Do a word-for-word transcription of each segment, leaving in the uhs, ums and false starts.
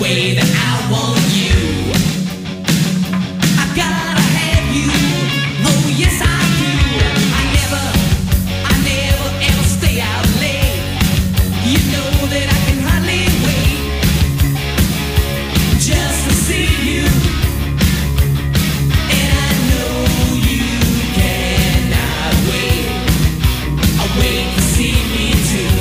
way that I want you. I gotta have you. Oh yes I do. I never, I never ever stay out late. You know that I can hardly wait just to see you. And I know you cannot wait. I wait to see me too.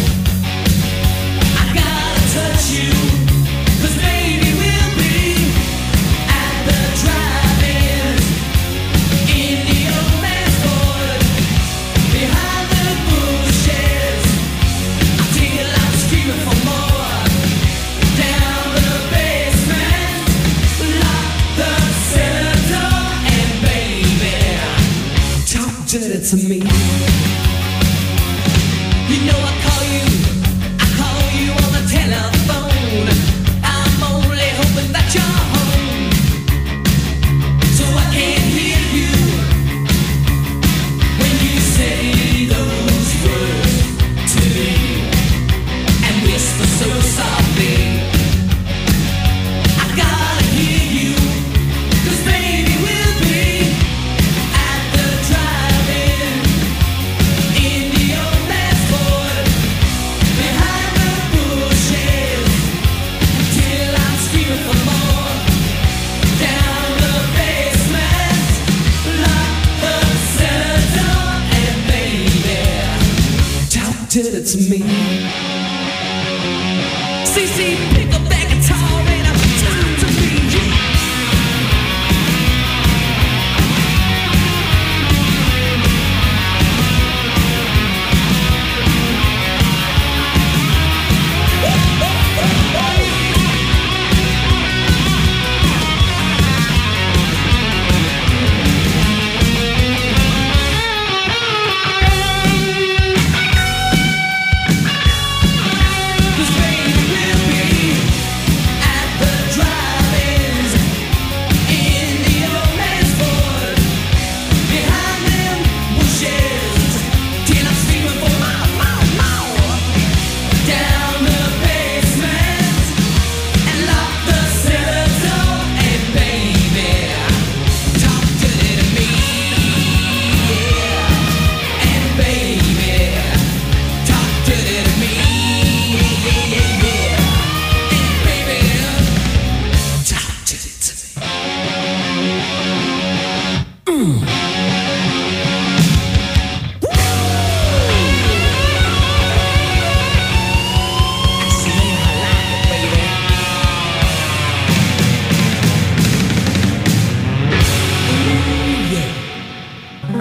I gotta touch you. Cause baby we'll be at the drive-ins in the old man's Ford behind the bushes until I'm screaming for more. Down the basement, lock the cellar door, and baby, talk dirty to me. You know I call you, I call you on the telephone. I'm only hoping that you're home, so I can hear you when you say those words to me and whisper so softly. I gotta hear you, cause baby we'll be at the drive-in in the old man's Ford behind the bushes till I'm screaming for more. Down the basement, lock the cellar door, and baby, talk dirty to me. C C, pick up that guitar and I'm talk to me. Cause baby we'll be at the drive-ins in the old man's Ford behind them bushes till I'm screaming for more, more, more. Down the basement and lock the cellar door, and baby, talk dirty to me, yeah. And baby, talk dirty to me, yeah, yeah, yeah. And baby, talk dirty to me. I see I like it, baby. Ooh, yeah.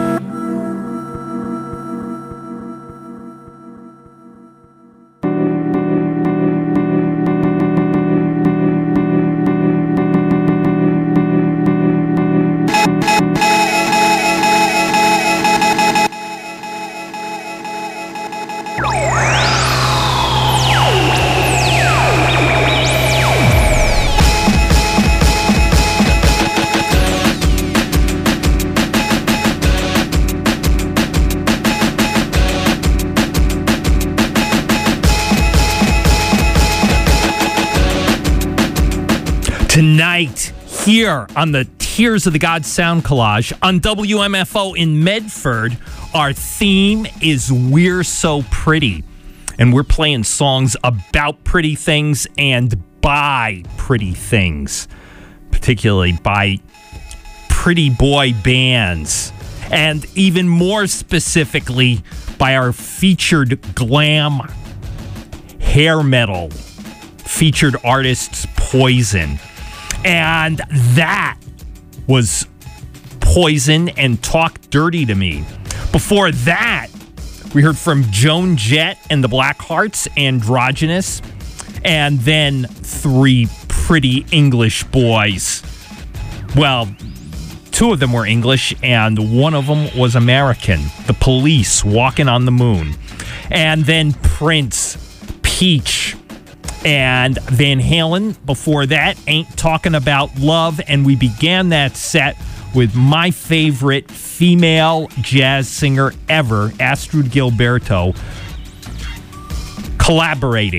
Tonight, here on the Tears of the God Sound Collage on W M F O in Medford, our theme is We're So Pretty. And we're playing songs about pretty things and by pretty things, particularly by pretty boy bands. And even more specifically, by our featured glam hair metal featured artists, Poison. And that was Poison and Talk Dirty to Me. Before that, we heard from Joan Jett and the Blackhearts, Androgynous, and then three pretty English boys. Well, two of them were English, and one of them was American. The Police, Walking on the Moon. And then Prince, Peach, and Van Halen. Before that, Ain't Talking About Love. And we began that set with my favorite female jazz singer ever, Astrud Gilberto, collaborating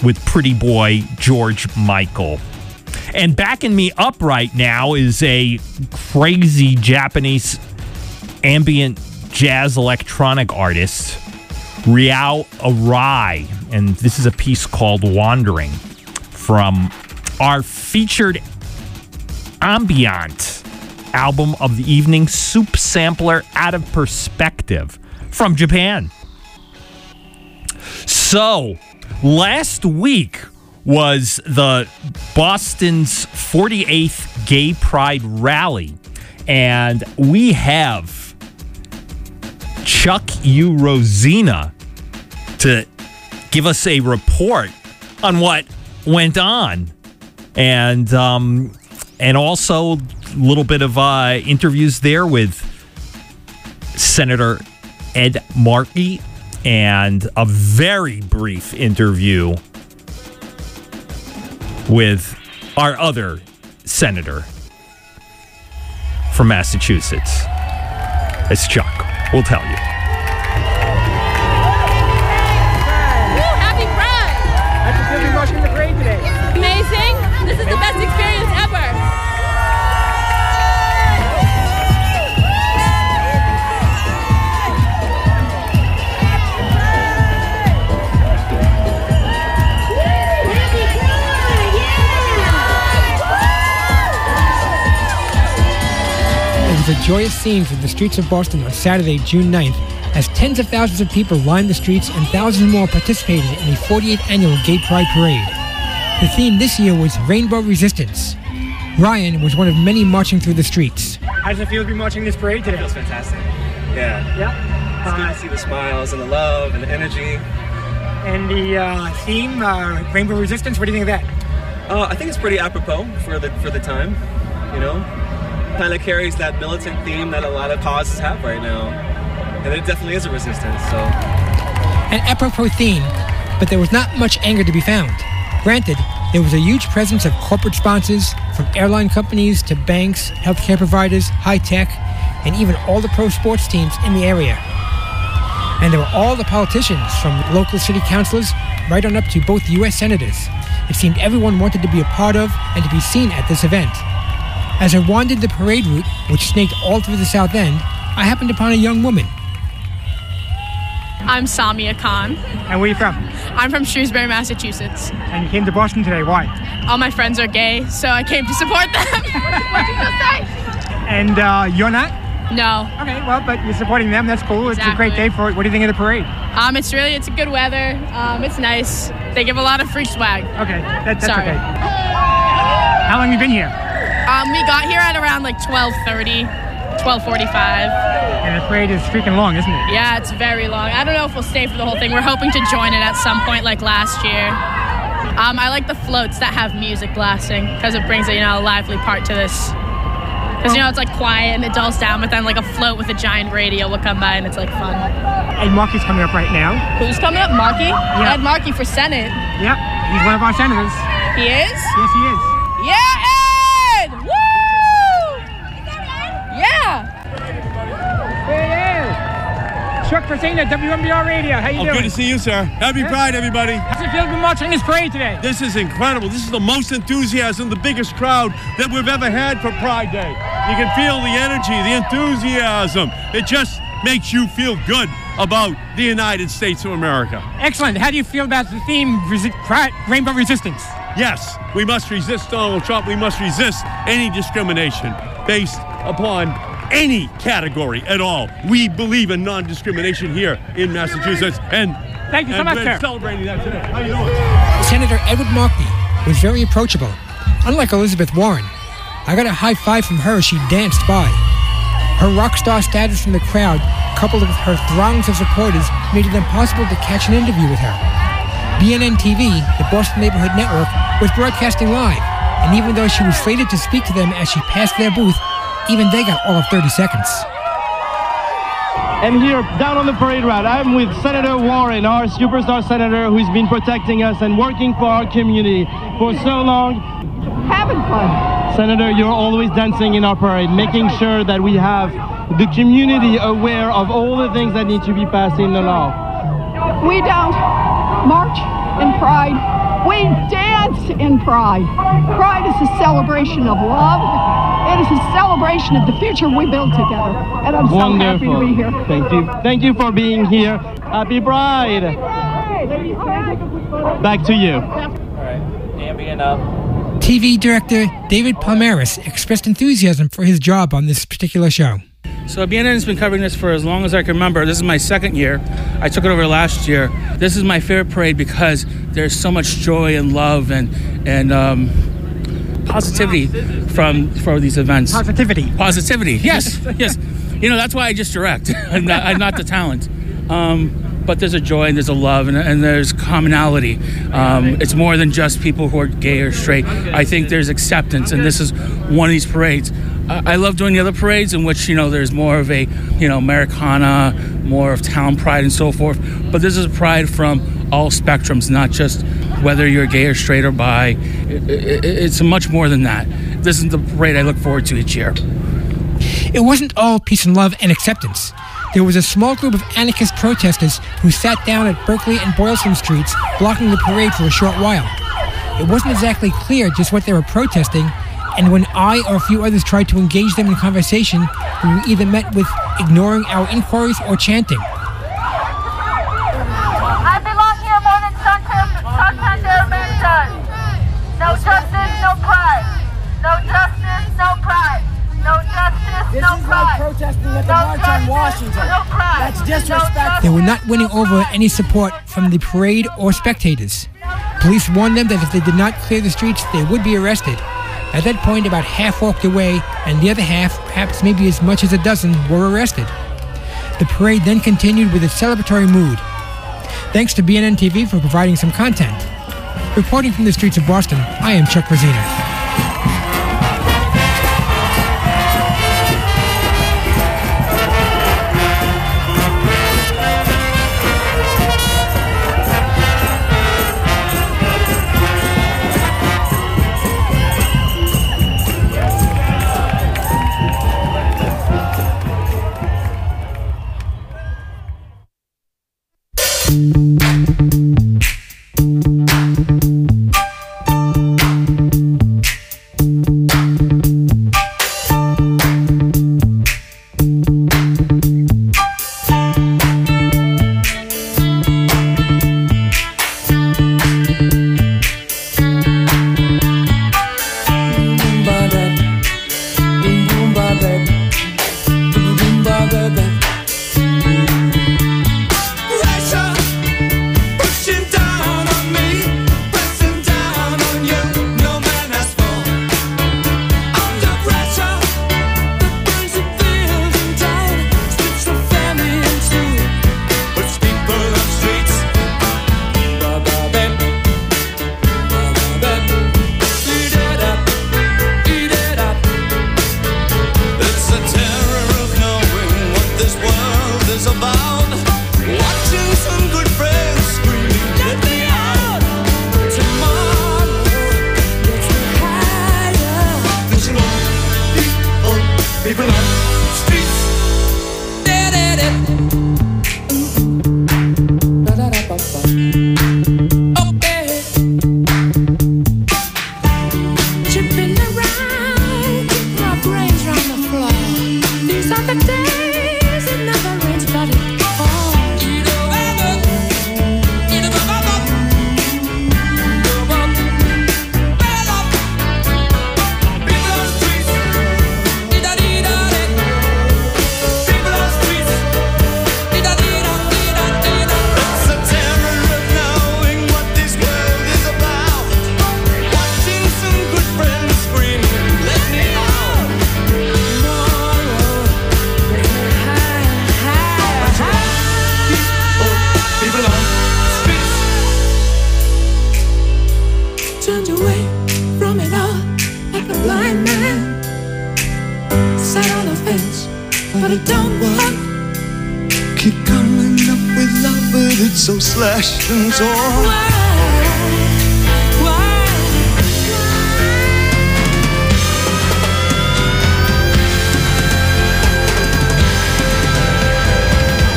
with pretty boy George Michael. And backing me up right now is a crazy Japanese ambient jazz electronic artist, Ryao Arai. And this is a piece called Wandering from our featured ambient album of the evening, Soup Sampler Out of Perspective from Japan. So, last week was the Boston's forty-eighth Gay Pride Rally, and we have Chuck U. Rosina to give us a report on what went on, and um, and also a little bit of uh, interviews there with Senator Ed Markey, and a very brief interview with our other senator from Massachusetts. It's Chuck. We'll tell you. Woo, happy Pride! How'd you feel watching the parade today? Amazing. This is the best experience ever. It was a joyous scene through the streets of Boston on Saturday, June ninth, as tens of thousands of people lined the streets and thousands more participated in the forty-eighth Annual Gay Pride Parade. The theme this year was Rainbow Resistance. Ryan was one of many marching through the streets. How does it feel to be marching this parade today? It feels fantastic. Yeah. Yeah. It's good to see the smiles and the love and the energy. And the uh, theme, uh, Rainbow Resistance, what do you think of that? Uh, I think it's pretty apropos for the for the time, you know? Kind of carries that militant theme that a lot of causes have right now. And it definitely is a resistance, so. An apropos theme, but there was not much anger to be found. Granted, there was a huge presence of corporate sponsors, from airline companies to banks, healthcare providers, high tech, and even all the pro sports teams in the area. And there were all the politicians, from local city councilors right on up to both U S senators. It seemed everyone wanted to be a part of and to be seen at this event. As I wandered the parade route, which snaked all through the South End, I happened upon a young woman. I'm Samia Khan. And where are you from? I'm from Shrewsbury, Massachusetts. And you came to Boston today. Why? All my friends are gay, so I came to support them. What'd you just say? And uh, you're not? No. Okay, well, but you're supporting them. That's cool. It's a great Exactly. day for it. What do you think of the parade? Um, it's really, it's good weather. Um, it's nice. They give a lot of free swag. Okay, that, that's Sorry. okay. How long have you been here? Um, we got here at around like twelve thirty, twelve forty-five. And the parade is freaking long, isn't it? Yeah, it's very long. I don't know if we'll stay for the whole thing. We're hoping to join it at some point like last year. Um, I like the floats that have music blasting because it brings a, you know, a lively part to this. Because, you know, it's like quiet and it dulls down, but then like a float with a giant radio will come by and it's like fun. And Markey's coming up right now. Who's coming up? Markey? Yeah. Ed Markey for Senate. Yep, he's one of our senators. He is? Yes, he is. Yeah, Ed! Woo! Yeah! Hey, Chuck Rosina, W M B R Radio. How you Oh, doing? good to see you, sir. Happy Pride, everybody. How's it feel to be marching this parade today? This is incredible. This is the most enthusiasm, the biggest crowd that we've ever had for Pride Day. You can feel the energy, the enthusiasm. It just makes you feel good about the United States of America. Excellent. How do you feel about the theme, resi- Pride, Rainbow Resistance? Yes, we must resist Donald Trump. We must resist any discrimination based upon any category at all. We believe in non-discrimination here in Massachusetts, and Thank you so and much, we're sir. celebrating that today. How you doing? Senator Edward Markey was very approachable. Unlike Elizabeth Warren, I got a high five from her as she danced by. Her rock star status in the crowd, coupled with her throngs of supporters, made it impossible to catch an interview with her. B N N T V, the Boston Neighborhood Network, was broadcasting live, and even though she was slated to speak to them as she passed their booth, even they got all of thirty seconds. And here, down on the parade route, I'm with Senator Warren, our superstar senator who's been protecting us and working for our community for so long. Having fun. Senator, you're always dancing in our parade, making sure that we have the community aware of all the things that need to be passed in the law. We don't march in pride We dance in Pride. Pride is a celebration of love. It is a celebration of the future we build together. And I'm so happy Wonderful. to be here. Thank you. Thank you for being here. Happy Pride. Back to you. Ambient up. T V director David Palmaris expressed enthusiasm for his job on this particular show. So B N N has been covering this for as long as I can remember. This is my second year. I took it over last year. This is my favorite parade because there's so much joy and love and and um, positivity from for these events. Positivity. Positivity. Yes, yes. You know, that's why I just direct. I'm not, I'm not the talent. Um, but there's a joy and there's a love and, and there's commonality. Um, it's more than just people who are gay or straight. I think there's acceptance, and this is one of these parades. I love doing the other parades in which, you know, there's more of a, you know, Americana, more of town pride and so forth. But this is pride from all spectrums, not just whether you're gay or straight or bi. It, it, it's much more than that. This is the parade I look forward to each year. It wasn't all peace and love and acceptance. There was a small group of anarchist protesters who sat down at Berkeley and Boylston streets, blocking the parade for a short while. It wasn't exactly clear just what they were protesting, and when I or a few others tried to engage them in conversation, we were either met with ignoring our inquiries or chanting. I belong here more than Santander man does. No justice, no pride. No justice, no pride. No justice, this no is pride. like protesting at the no March on Washington. No pride. That's disrespectful. They were not winning over any support from the parade or spectators. Police warned them that if they did not clear the streets, they would be arrested. At that point, about half walked away, and the other half, perhaps maybe as much as a dozen, were arrested. The parade then continued with a celebratory mood. Thanks to B N N T V for providing some content. Reporting from the streets of Boston, I am Chuck Rosina. So slashed and torn.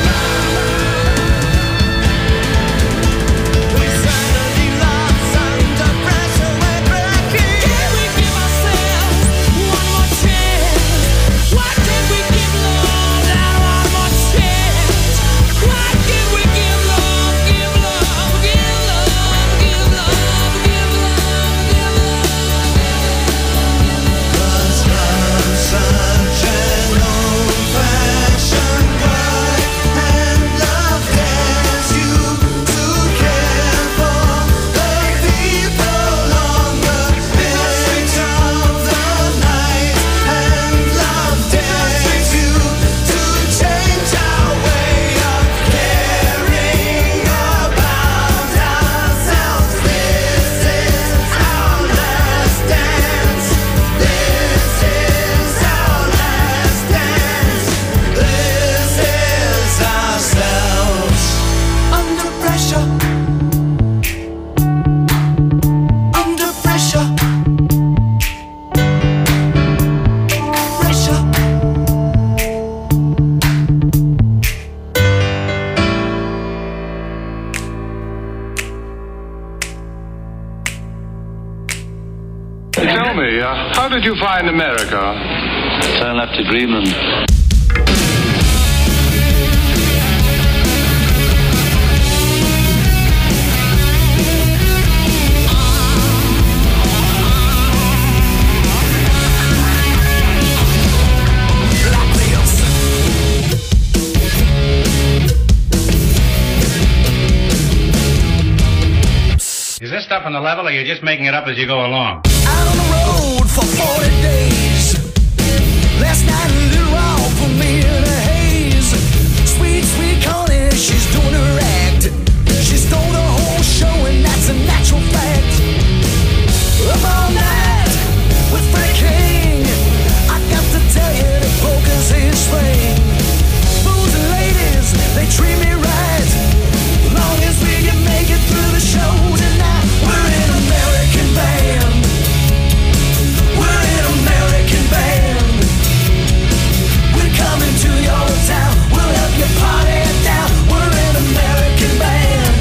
We sang the last and Sylvia, how did you find America? So I left to Greenland. Is this stuff on the level, or you're just making it up as you go along? Out on the road for forty days. Last night a little raw for me in a haze. Sweet, sweet Connie, she's doing her act. She stole the whole show and that's a natural fact. Up all night with Frank King. I got to tell you the poker's his thing. Booze and ladies, they treat me right. Long as we can make it through the show tonight. We're an American band. We're an American band. We're coming to your town. We'll help you party down. We're an American band.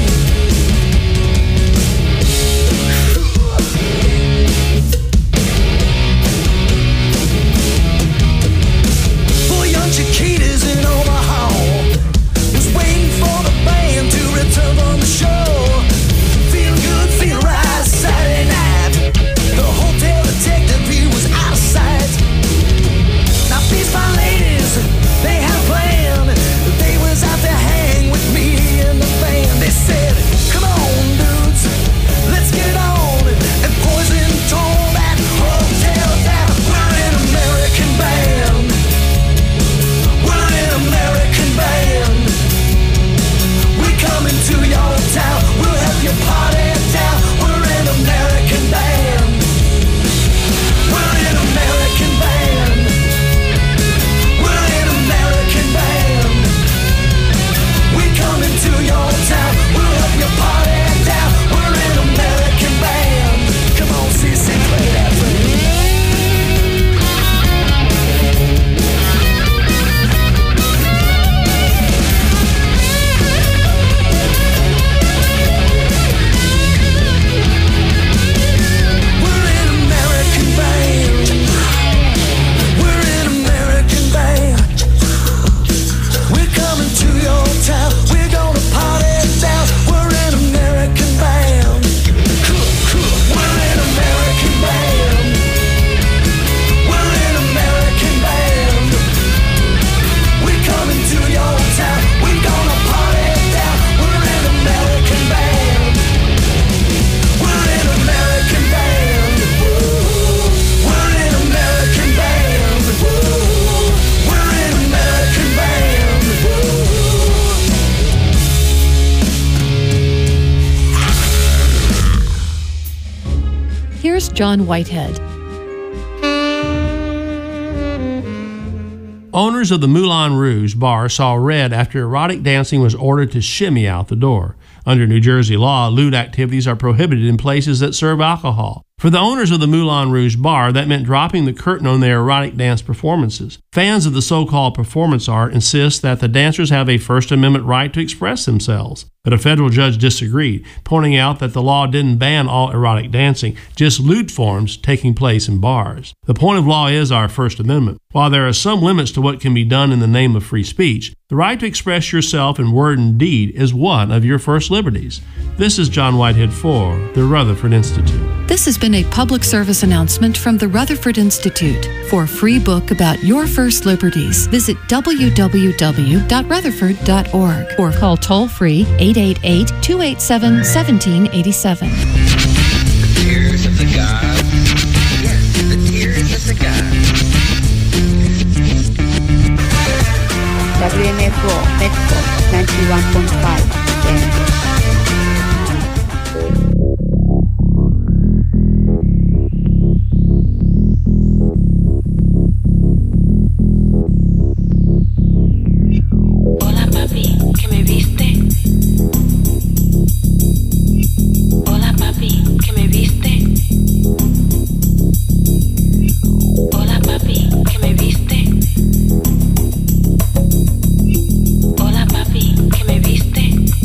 For young Chiquitas in Omaha was waiting for the band to return from the show. Feel good, feel right, Saturday night. The hotel detective, he was out of sight. Now these fine ladies, they had a plan. They was out to hang with me and the band. They said, come on dudes, let's get it on. And Poison told that hotel that we're an American band. We're an American band. We're coming to your town. We'll help you party down. We're an American band. We're an American band. We're an American band. We're coming to your town. We'll help you party down. We're an American band. Come on, C C, play that for me. We're an American band. We're an American band. We're coming to your town. We're gonna party down. We're an American band. Cool, cool. We're an American band. We're an American band. We're coming to your town. We're gonna party down. We're an American band. We're an American band. We're an American band. We're an American band. Here's John Whitehead. Owners of the Moulin Rouge bar saw red after erotic dancing was ordered to shimmy out the door. Under New Jersey law, lewd activities are prohibited in places that serve alcohol. For the owners of the Moulin Rouge bar, that meant dropping the curtain on their erotic dance performances. Fans of the so-called performance art insist that the dancers have a First Amendment right to express themselves. But a federal judge disagreed, pointing out that the law didn't ban all erotic dancing, just lewd forms taking place in bars. The point of law is our First Amendment. While there are some limits to what can be done in the name of free speech, the right to express yourself in word and deed is one of your first liberties. This is John Whitehead for the Rutherford Institute. This has been a public service announcement from the Rutherford Institute. For a free book about your first liberties, visit w w w dot rutherford dot org or call toll-free eight eight eight, two eight seven, one seven eight seven. The tears of the gods. Yes, the tears of the gods. W M F O, Medford, ninety-one point five. Hola papi, que me viste. Hola papi, que me viste. Hola papi, que me viste. Hola papi, que me viste.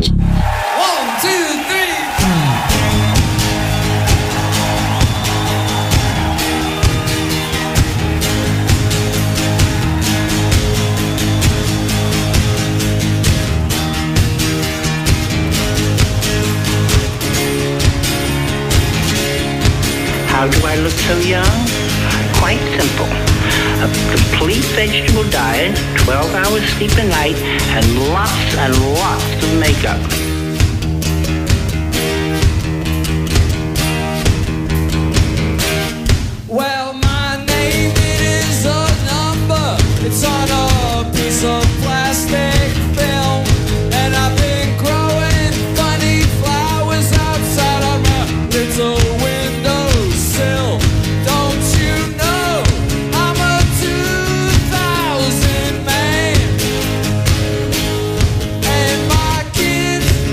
much. One, two, three. How do I look so young? Quite simple. A complete vegetable diet, twelve hours sleep a night, and lots and lots of makeup. Well, my name, it is a number. It's on a piece of plastic film. And I've been growing funny flowers outside on my little windowsill. Don't you know I'm a two thousand man? And my kids,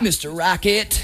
Mister Rocket.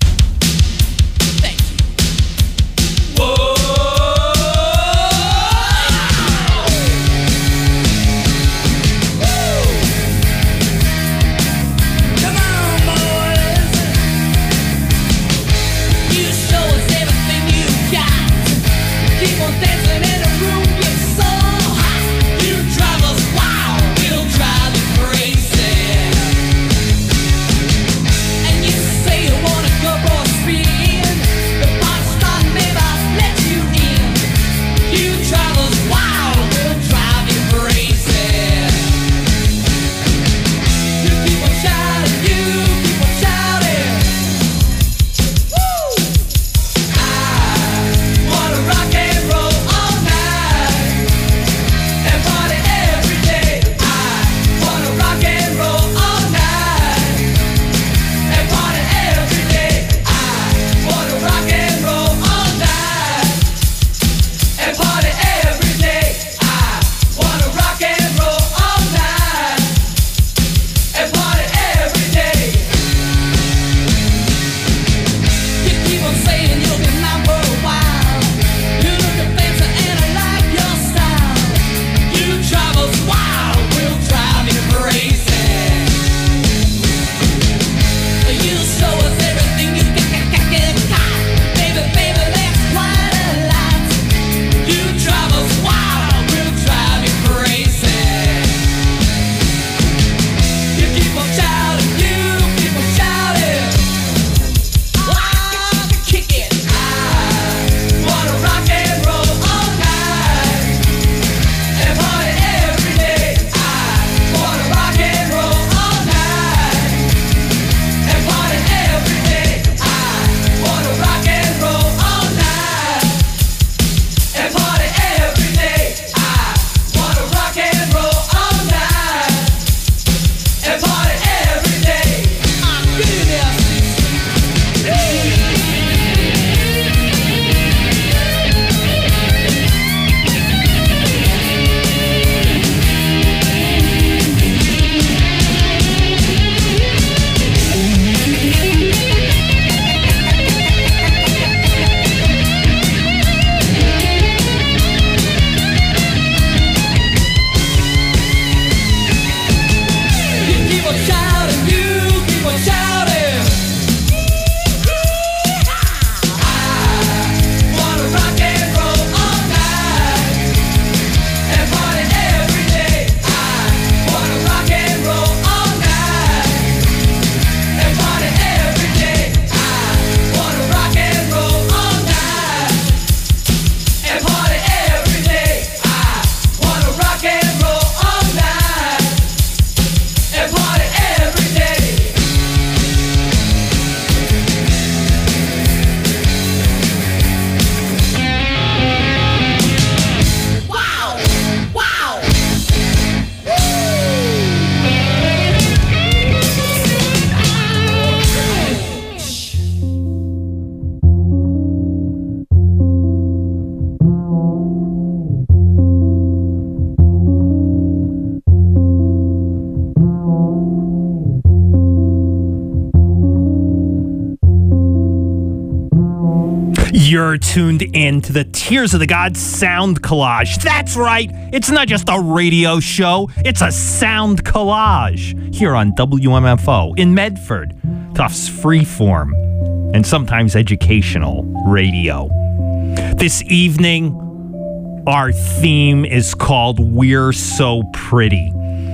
You're tuned in to the Tears of the Gods sound collage. That's right. It's not just a radio show. It's a sound collage here on W M F O in Medford. Tufts Freeform and sometimes educational radio. This evening, our theme is called We're So Pretty.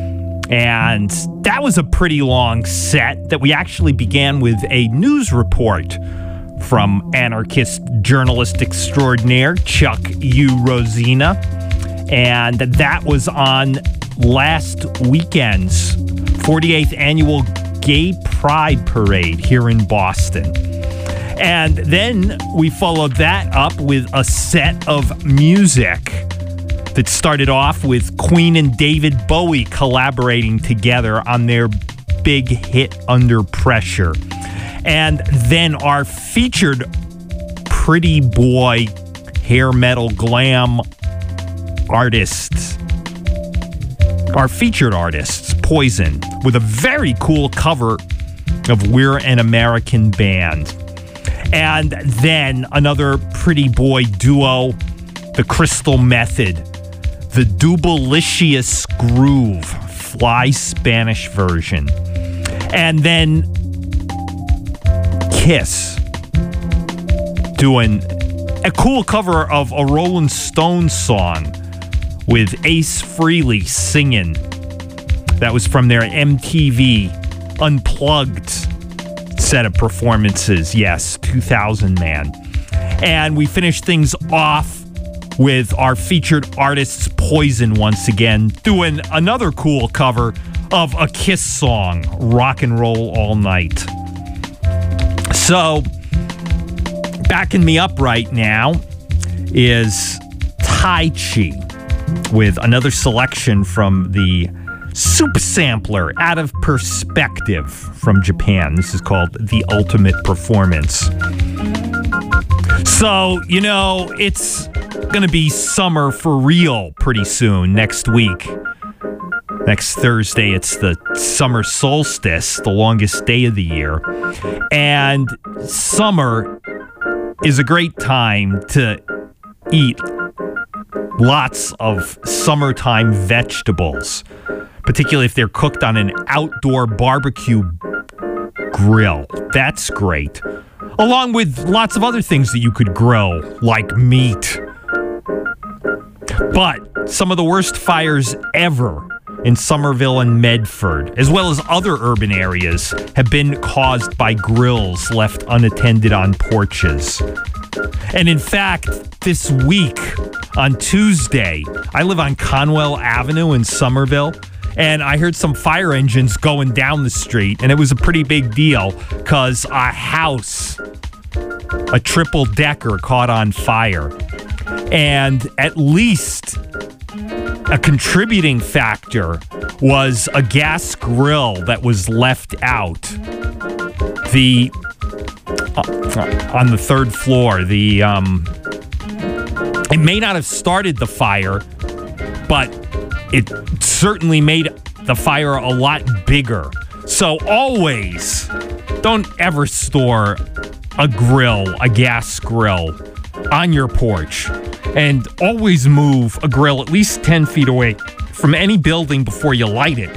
And that was a pretty long set that we actually began with a news report from anarchist journalist extraordinaire Chuck U. Rosina. And that was on last weekend's forty-eighth Annual Gay Pride Parade here in Boston. And then we followed that up with a set of music that started off with Queen and David Bowie collaborating together on their big hit Under Pressure. And then our featured pretty boy hair metal glam artists, our featured artists, Poison, with a very cool cover of We're an American Band. And then another pretty boy duo, the Crystal Method, the Doublicious Groove, Fly Spanish version. And then Kiss doing a cool cover of a Rolling Stones song with Ace Frehley singing. That was from their M T V Unplugged set of performances. Yes, two thousand, man. And we finished things off with our featured artists, Poison, once again, doing another cool cover of a Kiss song, Rock and Roll All Night. So, backing me up right now is Tai Chi with another selection from the Soup Sampler, Out of Perspective from Japan. This is called The Ultimate Performance. So, you know, it's going to be summer for real pretty soon, next week. Next Thursday, it's the summer solstice, the longest day of the year. And summer is a great time to eat lots of summertime vegetables, particularly if they're cooked on an outdoor barbecue grill. That's great. Along with lots of other things that you could grill, like meat. But some of the worst fires ever in Somerville and Medford, as well as other urban areas, have been caused by grills left unattended on porches. And in fact, this week, on Tuesday, I live on Conwell Avenue in Somerville, and I heard some fire engines going down the street, and it was a pretty big deal because a house, a triple decker, caught on fire. And at least a contributing factor was a gas grill that was left out. The uh, on the third floor, the um, it may not have started the fire, but it certainly made the fire a lot bigger. So always, don't ever store a grill, a gas grill, on your porch. And always move a grill at least ten feet away from any building before you light it.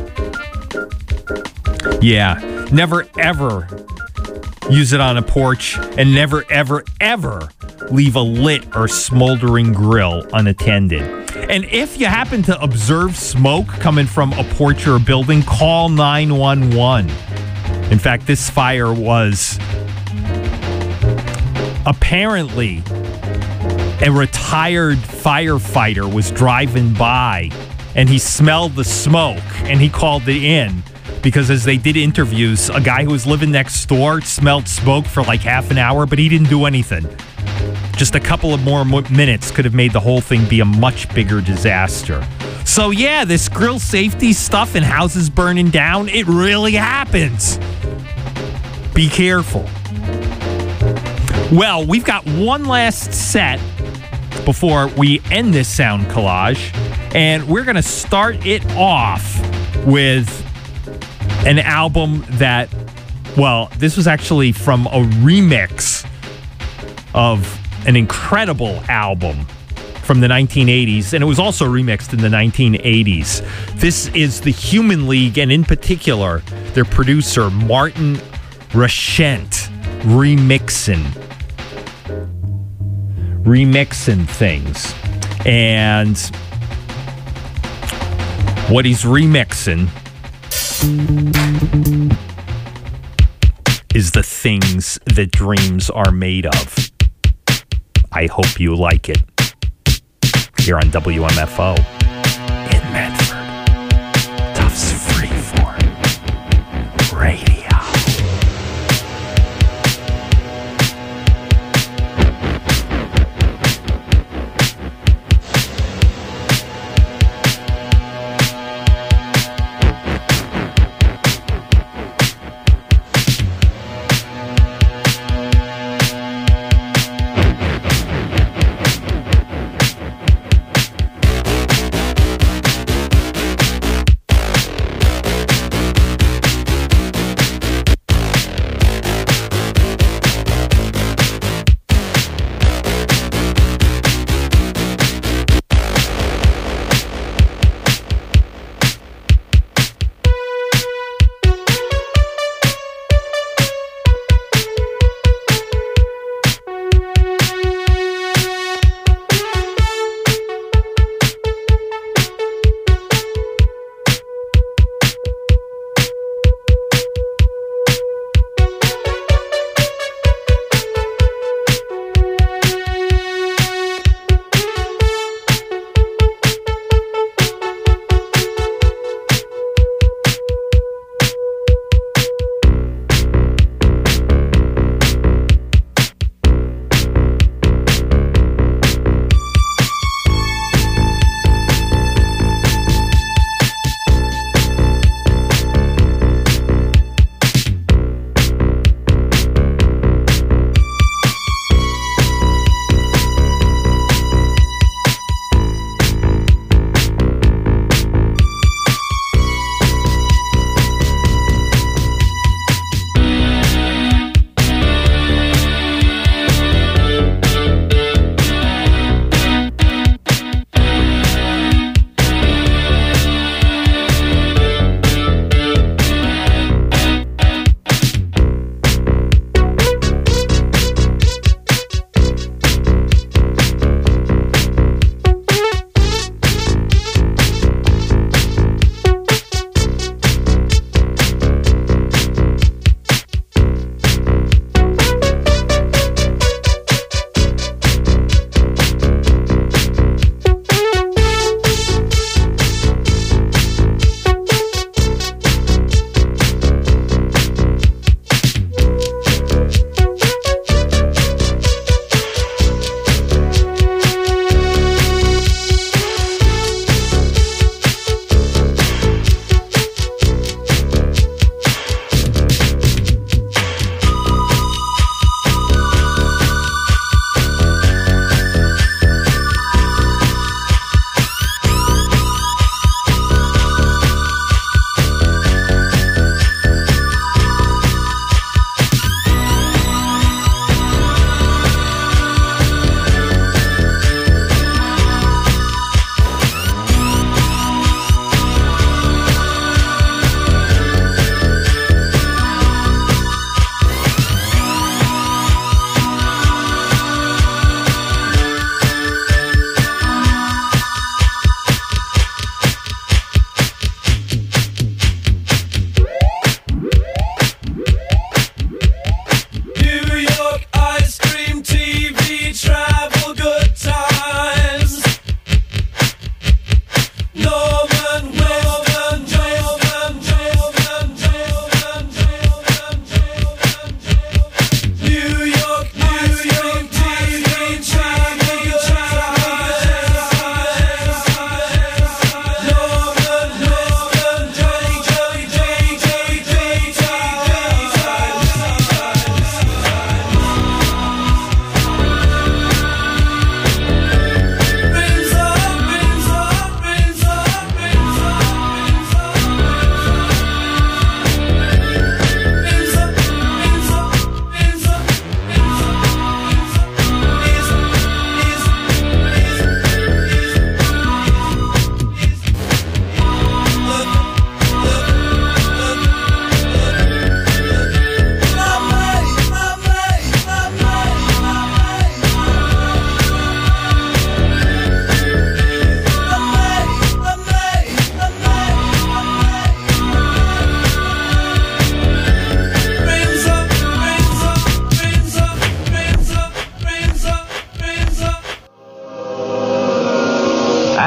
Yeah, never ever use it on a porch, and never ever ever leave a lit or smoldering grill unattended. And if you happen to observe smoke coming from a porch or a building, call nine one one. In fact, this fire was apparently a retired firefighter was driving by, and he smelled the smoke, and he called it in because as they did interviews, a guy who was living next door smelled smoke for like half an hour, but he didn't do anything. Just a couple of more minutes could have made the whole thing be a much bigger disaster. So yeah, this grill safety stuff and houses burning down, it really happens. Be careful. Well, we've got one last set before we end this sound collage, and we're going to start it off with an album that, well, this was actually from a remix of an incredible album from the nineteen eighties, and it was also remixed in the nineteen eighties. This is the Human League, and in particular, their producer, Martin Rashent, remixing remixing things. And what he's remixing is the things that dreams are made of. I hope you like it. Here on W M F O in Medford, Tufts Freeform Radio.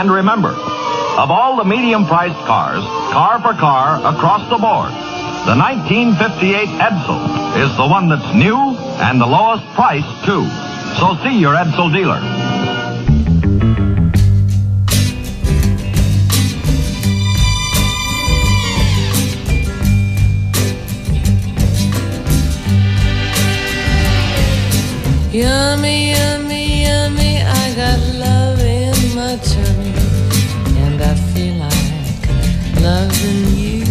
And remember, of all the medium-priced cars, car for car, across the board, the nineteen fifty-eight Edsel is the one that's new and the lowest price, too. So see your Edsel dealer. Yummy, yummy, yummy, I got love in my tummy, and I feel like loving you.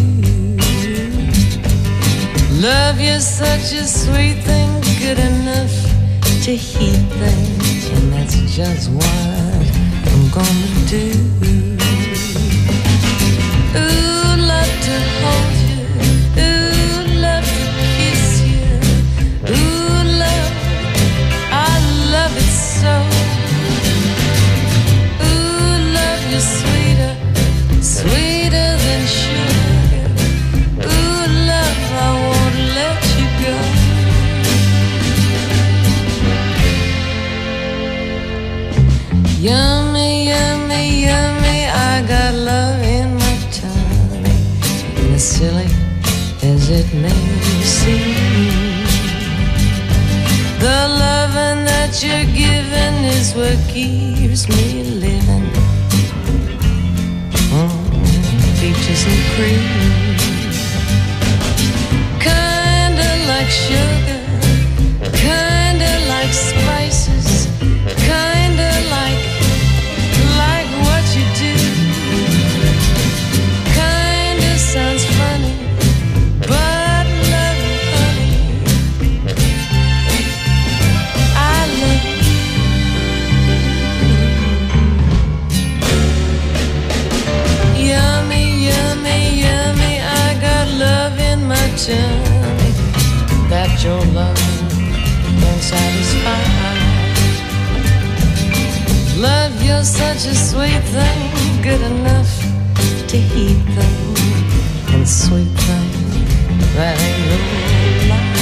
Love, you're such a sweet thing, good enough to heat things, and that's just what I'm gonna do. Ooh, love to hold you, ooh, love to kiss you, ooh, love, I love it so. Ooh, love, you're sweeter, sweeter than sugar. Ooh, love, I won't let you go. Yummy, yummy, yummy, I got love in my tummy. And as silly as it may seem, the loving that you're giving is what keeps me living. Mm, peaches and cream, kinda like sugar, kinda like spices, kinda like, like what you do. Kinda sounds funny, but love you, honey, I love you. Yummy, yummy, yummy, I got love in my tummy that your love can satisfy. Love, you're such a sweet thing, good enough to heat things, and sweet thing that ain't no lie.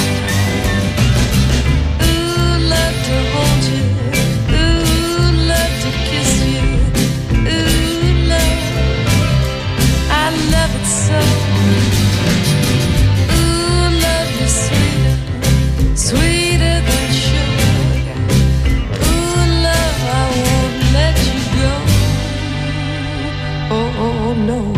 Ooh, love to hold you, ooh, love to kiss you, ooh, love, I love it so. Ooh, love, you're sweeter, sweeter than sugar. Ooh, love, I won't let you go. Oh, oh, no.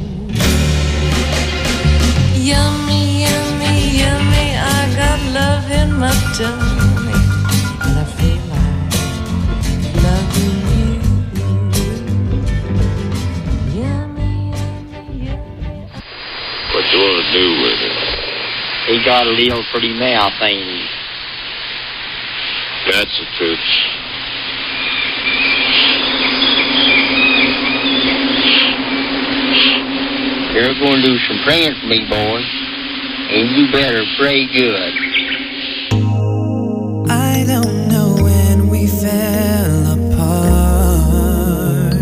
Yummy, yummy, yummy, I got love in my tummy, and I feel like loving you. Yummy, yummy, yummy. What you want to do with it? He got a little pretty mouth, ain't he? That's the truth. You're going to do some praying for me, boy, and you better pray good. I don't know when we fell apart.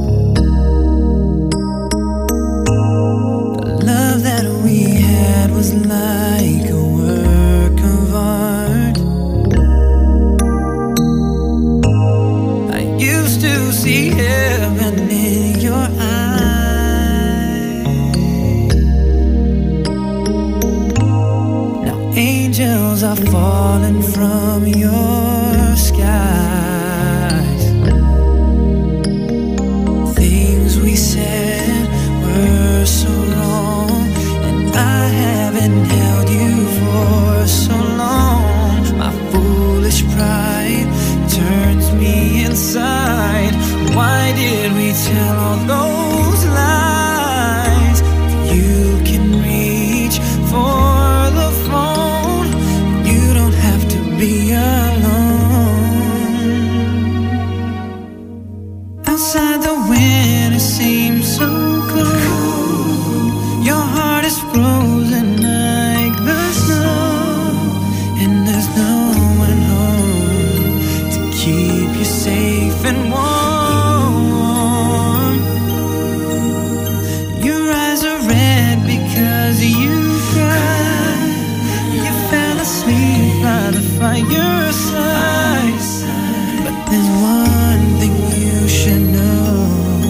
The love that we had was like a work of art. I used to see heaven in your eyes. Angels are falling from your skies. Things we said were so wrong, and I haven't held you for so long. My foolish pride turns me inside. Why did we tell all those lies? You can reach for be alone. Outside the wind it seems so cold. Your heart is frozen like the snow, and there's no one home to keep you safe and warm. Your eyes are red because you cried. You fell asleep by the fireside. But there's one thing you should know.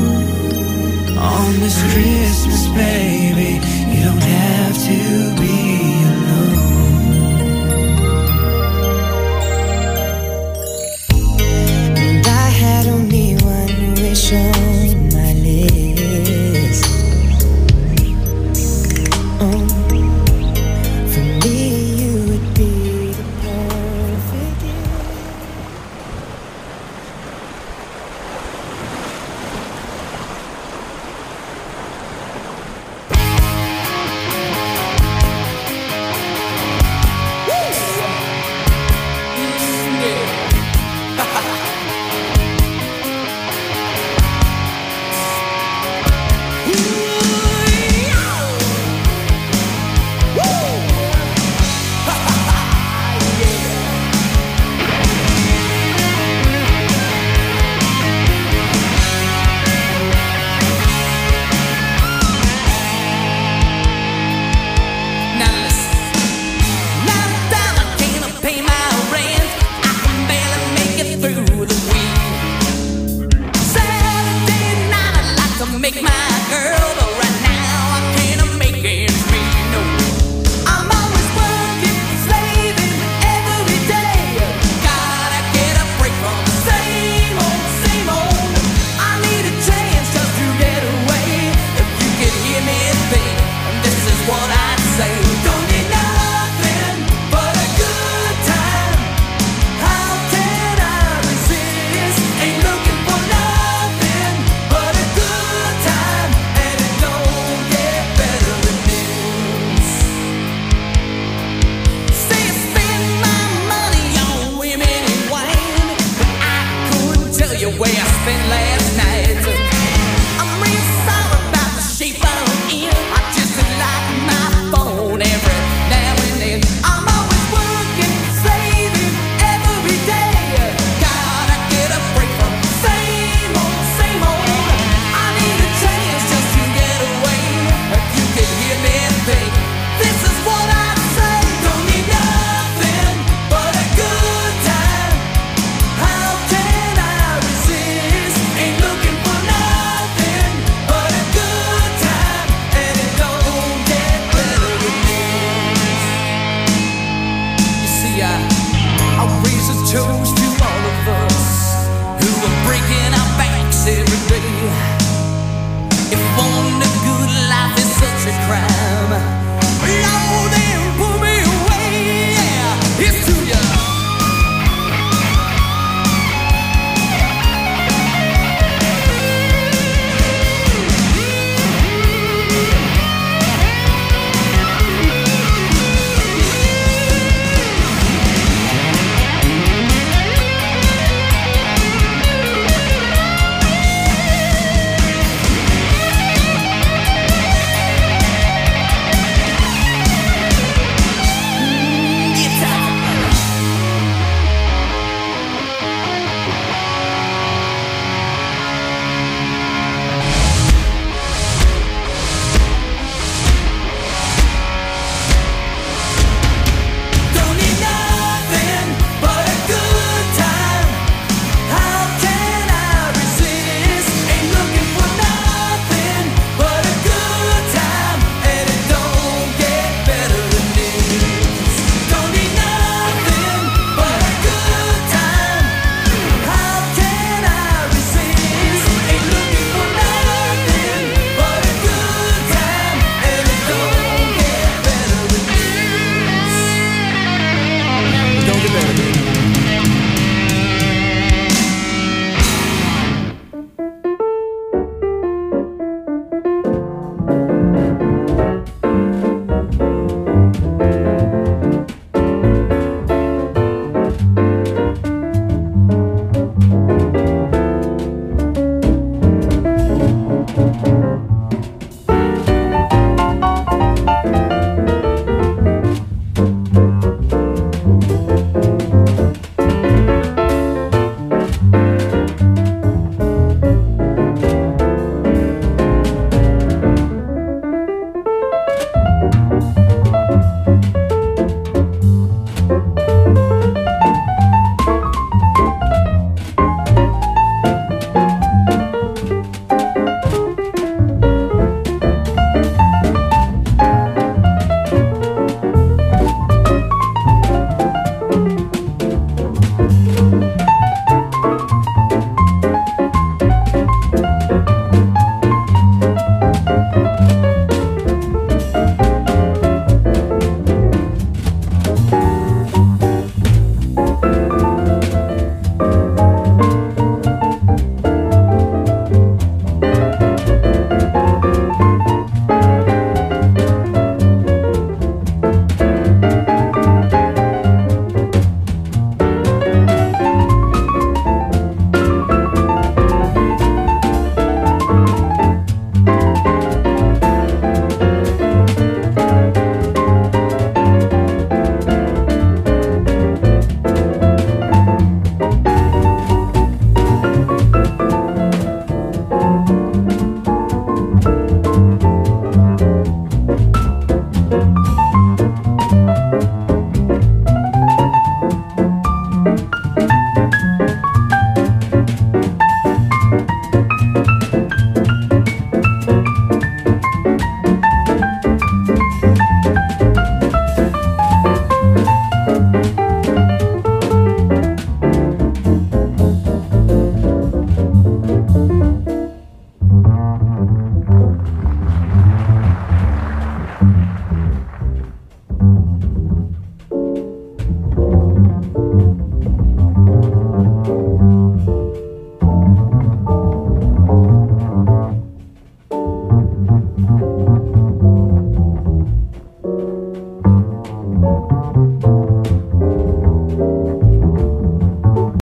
through the week. Saturday night I'd like to make my girl, but right now I can't make ends meet. No, I'm always working, slaving every day. Gotta get a break from the same old, same old. I need a chance just to get away. If you can hear me, baby, this is what I'd say. Don't need nothing but a good time. How can I resist? Ain't looking for nothing but a good time, and it don't get better than this. Say I spend my money on women and wine, but I couldn't tell you where I spent last